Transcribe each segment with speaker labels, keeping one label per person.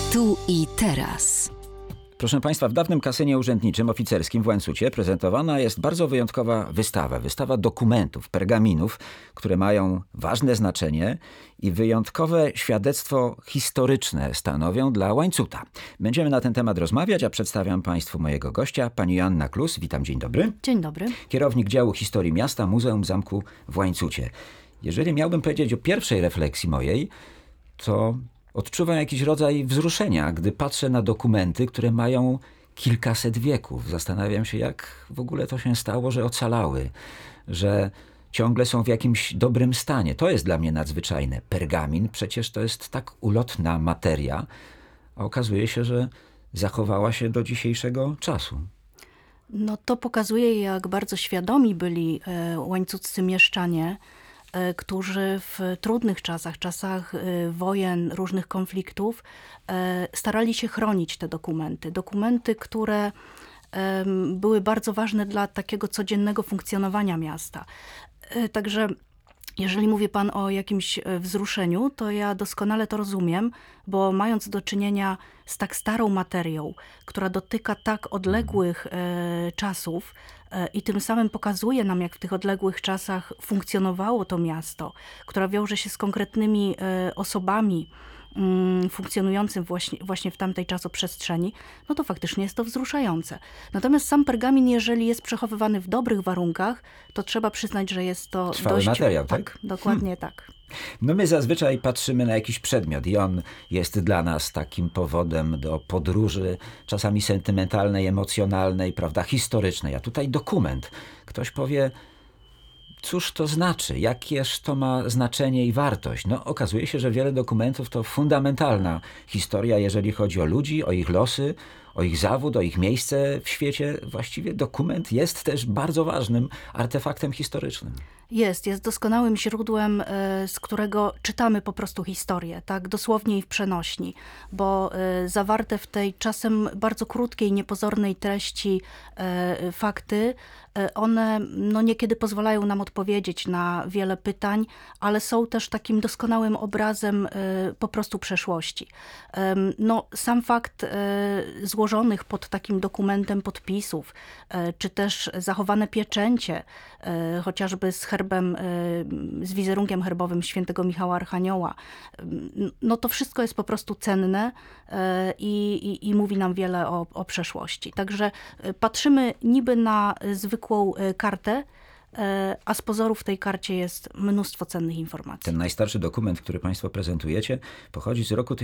Speaker 1: Tu i teraz.
Speaker 2: Proszę Państwa, w dawnym kasynie urzędniczym oficerskim w Łańcucie prezentowana jest bardzo wyjątkowa wystawa dokumentów, pergaminów, które mają ważne znaczenie i wyjątkowe świadectwo historyczne stanowią dla Łańcuta. Będziemy na ten temat rozmawiać, a przedstawiam Państwu mojego gościa, pani Joanna Klus. Witam, dzień dobry.
Speaker 3: Dzień dobry.
Speaker 2: Kierownik działu historii miasta Muzeum Zamku w Łańcucie. Jeżeli miałbym powiedzieć o pierwszej refleksji mojej, to odczuwam jakiś rodzaj wzruszenia, gdy patrzę na dokumenty, które mają kilkaset wieków. Zastanawiam się, jak w ogóle to się stało, że ocalały, że ciągle są w jakimś dobrym stanie. To jest dla mnie nadzwyczajne. Pergamin przecież to jest tak ulotna materia, a okazuje się, że zachowała się do dzisiejszego czasu.
Speaker 3: No to pokazuje, jak bardzo świadomi byli łańcuccy mieszczanie, którzy w trudnych czasach wojen, różnych konfliktów, starali się chronić te dokumenty. Dokumenty, które były bardzo ważne dla takiego codziennego funkcjonowania miasta. Także jeżeli mówi pan o jakimś wzruszeniu, to ja doskonale to rozumiem, bo mając do czynienia z tak starą materią, która dotyka tak odległych czasów i tym samym pokazuje nam, jak w tych odległych czasach funkcjonowało to miasto, która wiąże się z konkretnymi osobami funkcjonującym właśnie w tamtej czasoprzestrzeni, no to faktycznie jest to wzruszające. Natomiast sam pergamin, jeżeli jest przechowywany w dobrych warunkach, to trzeba przyznać, że jest to
Speaker 2: trwały materiał, tak?
Speaker 3: Dokładnie tak.
Speaker 2: No my zazwyczaj patrzymy na jakiś przedmiot i on jest dla nas takim powodem do podróży, czasami sentymentalnej, emocjonalnej, prawda, historycznej. A tutaj dokument. Ktoś powie, cóż to znaczy? Jakież to ma znaczenie i wartość? No okazuje się, że wiele dokumentów to fundamentalna historia, jeżeli chodzi o ludzi, o ich losy, o ich zawód, o ich miejsce w świecie. Właściwie dokument jest też bardzo ważnym artefaktem historycznym.
Speaker 3: Jest doskonałym źródłem, z którego czytamy po prostu historię, tak dosłownie i w przenośni, bo zawarte w tej czasem bardzo krótkiej, niepozornej treści fakty, one no niekiedy pozwalają nam odpowiedzieć na wiele pytań, ale są też takim doskonałym obrazem po prostu przeszłości. No, sam fakt złożonych pod takim dokumentem podpisów, czy też zachowane pieczęcie, chociażby z herbem, z wizerunkiem herbowym świętego Michała Archanioła, no to wszystko jest po prostu cenne i mówi nam wiele o przeszłości. Także patrzymy niby na zwykłą kartę, a z pozoru w tej karcie jest mnóstwo cennych informacji.
Speaker 2: Ten najstarszy dokument, który Państwo prezentujecie, pochodzi z roku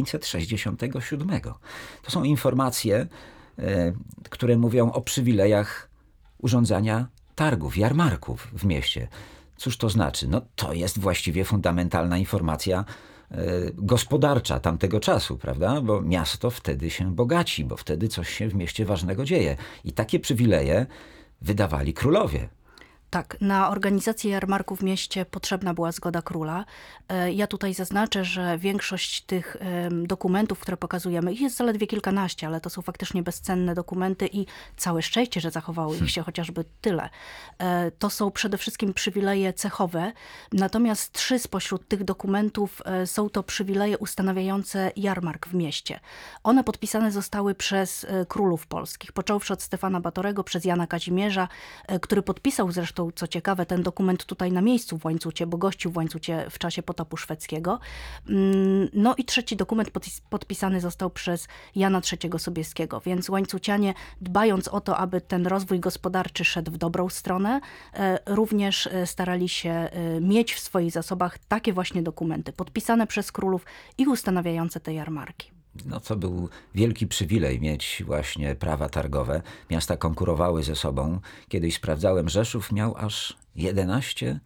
Speaker 2: 1567. To są informacje, które mówią o przywilejach urządzania targów, jarmarków w mieście. Cóż to znaczy? No to jest właściwie fundamentalna informacja gospodarcza tamtego czasu, prawda? Bo miasto wtedy się bogaci, bo wtedy coś się w mieście ważnego dzieje. I takie przywileje wydawali królowie.
Speaker 3: Tak, na organizację jarmarku w mieście potrzebna była zgoda króla. Ja tutaj zaznaczę, że większość tych dokumentów, które pokazujemy, ich jest zaledwie kilkanaście, ale to są faktycznie bezcenne dokumenty i całe szczęście, że zachowało ich się chociażby tyle. To są przede wszystkim przywileje cechowe, natomiast 3 spośród tych dokumentów są to przywileje ustanawiające jarmark w mieście. One podpisane zostały przez królów polskich, począwszy od Stefana Batorego, przez Jana Kazimierza, który podpisał zresztą, co ciekawe, ten dokument tutaj na miejscu w Łańcucie, bo gościł w Łańcucie w czasie potopu szwedzkiego. No i 3. dokument podpisany został przez Jana III Sobieskiego, więc łańcucianie, dbając o to, aby ten rozwój gospodarczy szedł w dobrą stronę, również starali się mieć w swoich zasobach takie właśnie dokumenty, podpisane przez królów i ustanawiające te jarmarki.
Speaker 2: No to był wielki przywilej mieć właśnie prawa targowe. Miasta konkurowały ze sobą. Kiedyś sprawdzałem, Rzeszów miał aż 11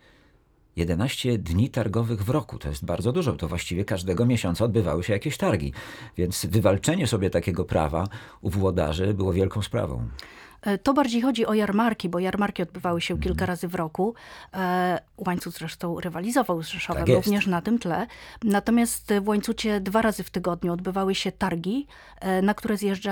Speaker 2: dni targowych w roku. To jest bardzo dużo. To właściwie każdego miesiąca odbywały się jakieś targi. Więc wywalczenie sobie takiego prawa u włodarzy było wielką sprawą.
Speaker 3: To bardziej chodzi o jarmarki, bo jarmarki odbywały się kilka razy w roku. Łańcut zresztą rywalizował z Rzeszowem również na tym tle. Natomiast w Łańcucie 2 razy w tygodniu odbywały się targi, na które zjeżdżali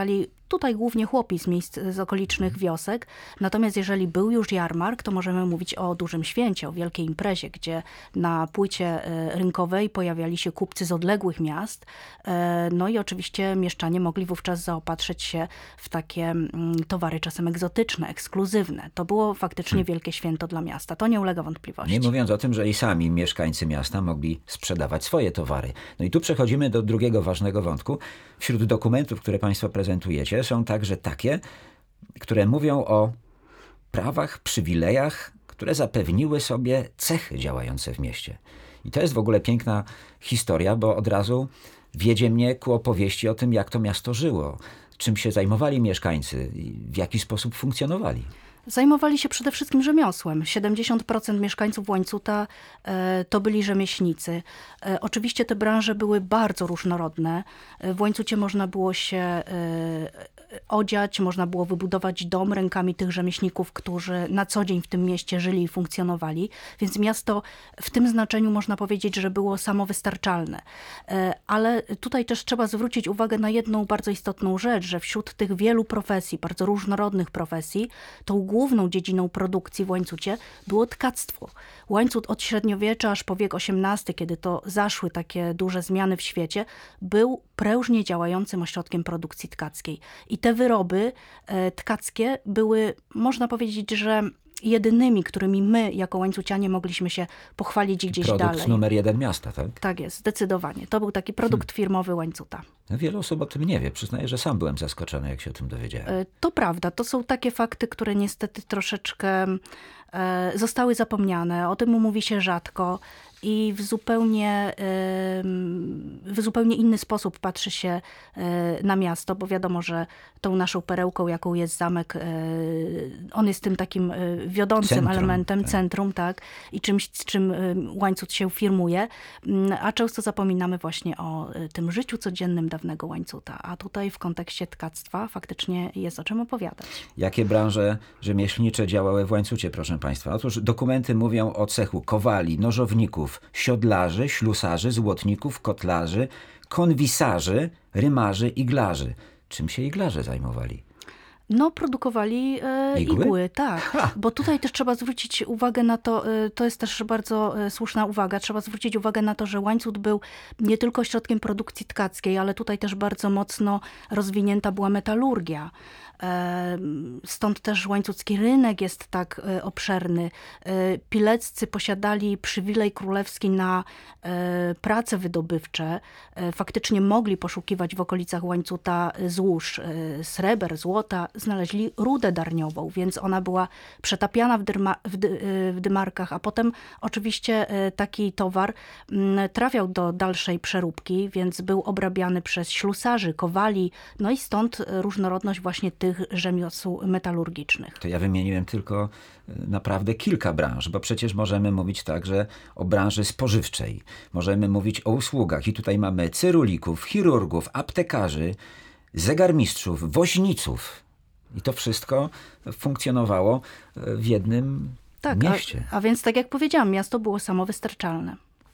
Speaker 3: tutaj głównie chłopi z miejsc, z okolicznych wiosek. Natomiast jeżeli był już jarmark, to możemy mówić o dużym święcie, o wielkiej imprezie, gdzie na płycie rynkowej pojawiali się kupcy z odległych miast. No i oczywiście mieszczanie mogli wówczas zaopatrzyć się w takie towary czasem egzotyczne, ekskluzywne. To było faktycznie wielkie święto dla miasta. To nie ulega wątpliwości.
Speaker 2: Nie mówiąc o tym, że i sami mieszkańcy miasta mogli sprzedawać swoje towary. No i tu przechodzimy do drugiego ważnego wątku. Wśród dokumentów, które Państwo prezentujecie, są także takie, które mówią o prawach, przywilejach, które zapewniły sobie cechy działające w mieście. I to jest w ogóle piękna historia, bo od razu wiedzie mnie ku opowieści o tym, jak to miasto żyło, czym się zajmowali mieszkańcy i w jaki sposób funkcjonowali.
Speaker 3: Zajmowali się przede wszystkim rzemiosłem. 70% mieszkańców Łańcuta to byli rzemieślnicy. Oczywiście te branże były bardzo różnorodne. W Łańcucie można było się odziać, można było wybudować dom rękami tych rzemieślników, którzy na co dzień w tym mieście żyli i funkcjonowali. Więc miasto w tym znaczeniu można powiedzieć, że było samowystarczalne. Ale tutaj też trzeba zwrócić uwagę na jedną bardzo istotną rzecz, że wśród tych wielu profesji, bardzo różnorodnych profesji, tą główną dziedziną produkcji w Łańcucie było tkactwo. Łańcut od średniowiecza aż po wiek XVIII, kiedy to zaszły takie duże zmiany w świecie, był prężnie działającym ośrodkiem produkcji tkackiej. I te wyroby tkackie były, można powiedzieć, że jedynymi, którymi my jako łańcucianie mogliśmy się pochwalić gdzieś
Speaker 2: Produkt
Speaker 3: dalej.
Speaker 2: numer 1 miasta, tak?
Speaker 3: Tak jest, zdecydowanie. To był taki produkt firmowy Łańcuta.
Speaker 2: Wiele osób o tym nie wie. Przyznaję, że sam byłem zaskoczony, jak się o tym dowiedziałem.
Speaker 3: To prawda, to są takie fakty, które niestety troszeczkę zostały zapomniane. O tym mówi się rzadko i w zupełnie inny sposób patrzy się na miasto, bo wiadomo, że tą naszą perełką, jaką jest zamek, on jest tym takim wiodącym
Speaker 2: Centrum,
Speaker 3: elementem,
Speaker 2: tak.
Speaker 3: centrum, tak, i czymś, z czym Łańcut się firmuje, a często zapominamy właśnie o tym życiu codziennym dawnego Łańcuta, a tutaj w kontekście tkactwa faktycznie jest o czym opowiadać.
Speaker 2: Jakie branże rzemieślnicze działały w Łańcucie, proszę Państwa? Otóż dokumenty mówią o cechu kowali, nożowników, siodlarzy, ślusarzy, złotników, kotlarzy, konwisarzy, rymarzy, iglarzy. Czym się iglarze zajmowali?
Speaker 3: No, produkowali igły, tak. Bo tutaj też trzeba zwrócić uwagę na to, to jest też bardzo słuszna uwaga, trzeba zwrócić uwagę na to, że Łańcut był nie tylko ośrodkiem produkcji tkackiej, ale tutaj też bardzo mocno rozwinięta była metalurgia. Stąd też łańcucki rynek jest tak obszerny. Pileccy posiadali przywilej królewski na prace wydobywcze. Faktycznie mogli poszukiwać w okolicach Łańcuta złóż sreber, złota. Znaleźli rudę darniową, więc ona była przetapiana w dymarkach, a potem oczywiście taki towar trafiał do dalszej przeróbki, więc był obrabiany przez ślusarzy, kowali, no i stąd różnorodność właśnie tych rzemiosł metalurgicznych.
Speaker 2: To ja wymieniłem tylko naprawdę kilka branż, bo przecież możemy mówić także o branży spożywczej. Możemy mówić o usługach i tutaj mamy cyrulików, chirurgów, aptekarzy, zegarmistrzów, woźniców. I to wszystko funkcjonowało w jednym mieście.
Speaker 3: A więc tak jak powiedziałam, miasto było samowystarczalne.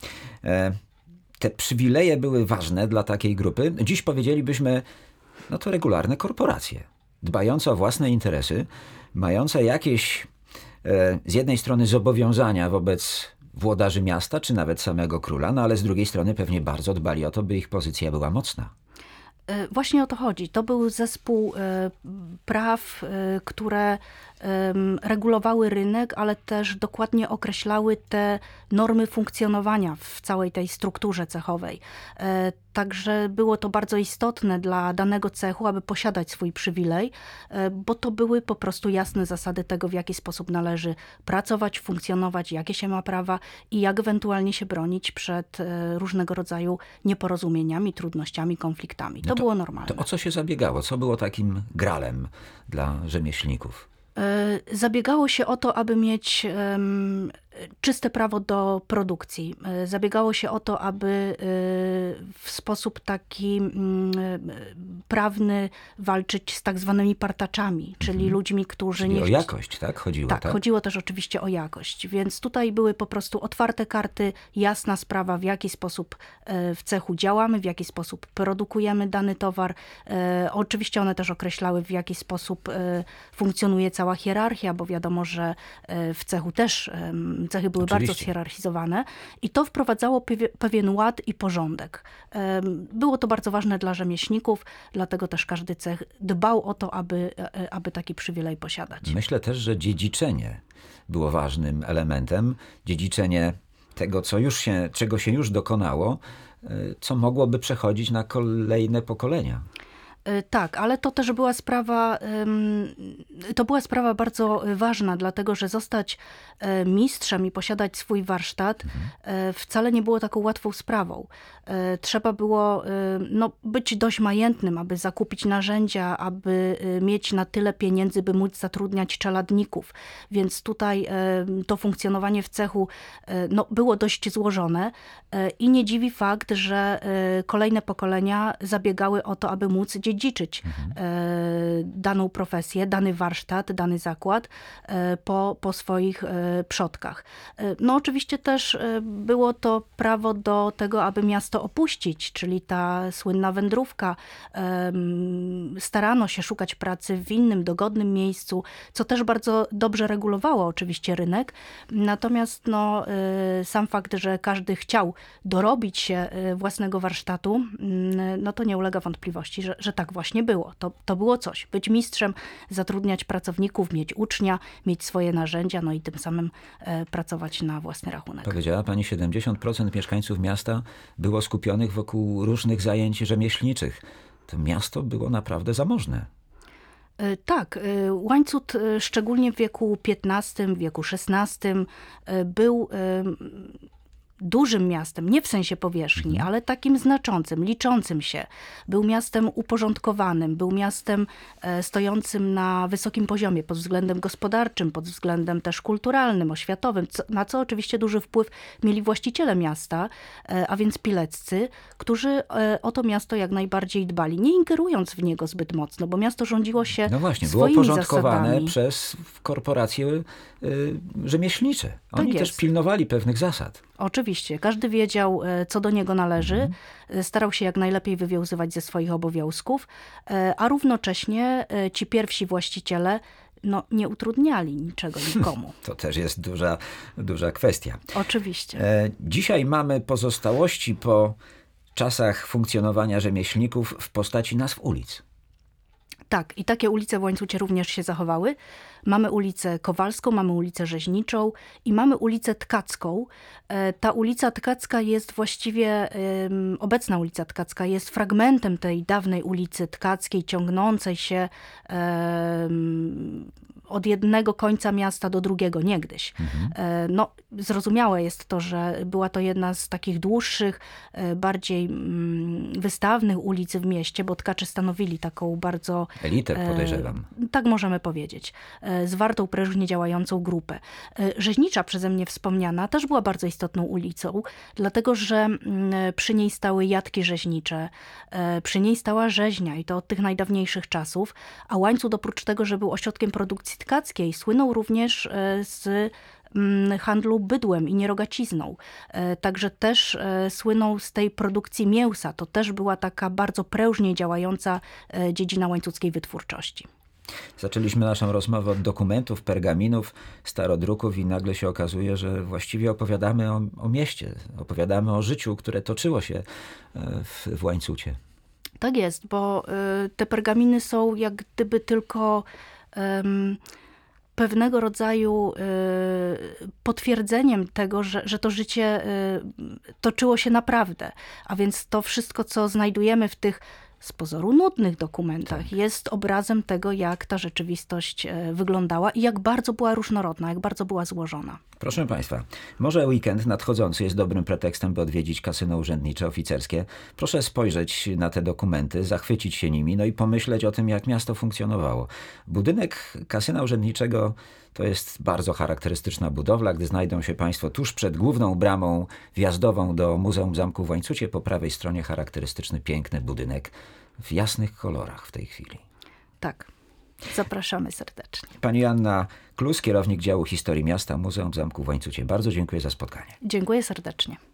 Speaker 2: Te przywileje były ważne dla takiej grupy. Dziś powiedzielibyśmy, no to regularne korporacje, dbające o własne interesy, mające jakieś z jednej strony zobowiązania wobec włodarzy miasta, czy nawet samego króla, no ale z drugiej strony pewnie bardzo dbali o to, by ich pozycja była mocna.
Speaker 3: Właśnie o to chodzi. To był zespół praw, które regulowały rynek, ale też dokładnie określały te normy funkcjonowania w całej tej strukturze cechowej. Także było to bardzo istotne dla danego cechu, aby posiadać swój przywilej, bo to były po prostu jasne zasady tego, w jaki sposób należy pracować, funkcjonować, jakie się ma prawa i jak ewentualnie się bronić przed różnego rodzaju nieporozumieniami, trudnościami, konfliktami. To było normalne.
Speaker 2: To o co się zabiegało? Co było takim gralem dla rzemieślników?
Speaker 3: Zabiegało się o to, aby mieć czyste prawo do produkcji. Zabiegało się o to, aby w sposób taki prawny walczyć z tak zwanymi partaczami, czyli ludźmi, którzy
Speaker 2: Czyli
Speaker 3: nie...
Speaker 2: o jakość, tak? Chodziło,
Speaker 3: Tak, chodziło też oczywiście o jakość, więc tutaj były po prostu otwarte karty, jasna sprawa, w jaki sposób w cechu działamy, w jaki sposób produkujemy dany towar. Oczywiście one też określały, w jaki sposób funkcjonuje cała hierarchia, bo wiadomo, że w cechu też cechy były bardzo
Speaker 2: Oczywiście.
Speaker 3: zhierarchizowane i to wprowadzało pewien ład i porządek. Było to bardzo ważne dla rzemieślników, dlatego też każdy cech dbał o to, aby taki przywilej posiadać.
Speaker 2: Myślę też, że dziedziczenie było ważnym elementem. Dziedziczenie tego, czego się już dokonało, co mogłoby przechodzić na kolejne pokolenia.
Speaker 3: Tak, ale to też była sprawa bardzo ważna, dlatego że zostać mistrzem i posiadać swój warsztat wcale nie było taką łatwą sprawą. Trzeba było być dość majętnym, aby zakupić narzędzia, aby mieć na tyle pieniędzy, by móc zatrudniać czeladników. Więc tutaj to funkcjonowanie w cechu było dość złożone i nie dziwi fakt, że kolejne pokolenia zabiegały o to, aby móc dziedziczyć daną profesję, dany warsztat, dany zakład po swoich przodkach. No oczywiście też było to prawo do tego, aby miasto opuścić, czyli ta słynna wędrówka. Starano się szukać pracy w innym, dogodnym miejscu, co też bardzo dobrze regulowało oczywiście rynek. Natomiast sam fakt, że każdy chciał dorobić się własnego warsztatu, to nie ulega wątpliwości, że tak właśnie było. To było coś. Być mistrzem, zatrudniać pracowników, mieć ucznia, mieć swoje narzędzia, i tym samym pracować na własny rachunek.
Speaker 2: Powiedziała pani, 70% mieszkańców miasta było skupionych wokół różnych zajęć rzemieślniczych. To miasto było naprawdę zamożne.
Speaker 3: Tak, Łańcut szczególnie w wieku XV, w wieku XVI był dużym miastem, nie w sensie powierzchni, ale takim znaczącym, liczącym się. Był miastem uporządkowanym, był miastem stojącym na wysokim poziomie pod względem gospodarczym, pod względem też kulturalnym, oświatowym, na co oczywiście duży wpływ mieli właściciele miasta, a więc pileccy, którzy o to miasto jak najbardziej dbali, nie ingerując w niego zbyt mocno, bo miasto rządziło się
Speaker 2: No właśnie, było
Speaker 3: swoimi
Speaker 2: porządkowane
Speaker 3: zasadami.
Speaker 2: przez korporacje rzemieślnicze. Oni
Speaker 3: Tak
Speaker 2: też
Speaker 3: jest.
Speaker 2: pilnowali pewnych zasad.
Speaker 3: Oczywiście, każdy wiedział, co do niego należy, starał się jak najlepiej wywiązywać ze swoich obowiązków, a równocześnie ci pierwsi właściciele nie utrudniali niczego nikomu.
Speaker 2: To też jest duża kwestia.
Speaker 3: Oczywiście.
Speaker 2: Dzisiaj mamy pozostałości po czasach funkcjonowania rzemieślników w postaci nazw ulic.
Speaker 3: Tak, i takie ulice w Łańcucie również się zachowały. Mamy ulicę Kowalską, mamy ulicę Rzeźniczą i mamy ulicę Tkacką. Ta ulica Tkacka jest właściwie, obecna ulica Tkacka jest fragmentem tej dawnej ulicy Tkackiej, ciągnącej się od jednego końca miasta do drugiego niegdyś. Zrozumiałe jest to, że była to jedna z takich dłuższych, bardziej wystawnych ulic w mieście, bo tkacze stanowili taką bardzo...
Speaker 2: Elitę, podejrzewam.
Speaker 3: Tak możemy powiedzieć. Zwartą, prężnie działającą grupę. Rzeźnicza, przeze mnie wspomniana, też była bardzo istotną ulicą, dlatego że przy niej stały jatki rzeźnicze, przy niej stała rzeźnia i to od tych najdawniejszych czasów, a Łańcut oprócz tego, że był ośrodkiem produkcji tkackiej, słynął również z handlu bydłem i nierogacizną. Także też słynął z tej produkcji mięsa. To też była taka bardzo prężnie działająca dziedzina łańcuckiej wytwórczości.
Speaker 2: Zaczęliśmy naszą rozmowę od dokumentów, pergaminów, starodruków i nagle się okazuje, że właściwie opowiadamy o mieście, opowiadamy o życiu, które toczyło się w Łańcucie.
Speaker 3: Tak jest, bo te pergaminy są jak gdyby tylko pewnego rodzaju potwierdzeniem tego, że to życie toczyło się naprawdę. A więc to wszystko, co znajdujemy w tych z pozoru nudnych dokumentach, jest obrazem tego, jak ta rzeczywistość wyglądała i jak bardzo była różnorodna, jak bardzo była złożona.
Speaker 2: Proszę Państwa, może weekend nadchodzący jest dobrym pretekstem, by odwiedzić kasyno urzędnicze, oficerskie. Proszę spojrzeć na te dokumenty, zachwycić się nimi, no i pomyśleć o tym, jak miasto funkcjonowało. Budynek kasyna urzędniczego to jest bardzo charakterystyczna budowla. Gdy znajdą się Państwo tuż przed główną bramą wjazdową do Muzeum Zamku w Łańcucie, po prawej stronie charakterystyczny, piękny budynek w jasnych kolorach w tej chwili.
Speaker 3: Tak, zapraszamy serdecznie.
Speaker 2: Pani Joanna Klus, kierownik działu historii miasta Muzeum Zamku w Łańcucie. Bardzo dziękuję za spotkanie.
Speaker 3: Dziękuję serdecznie.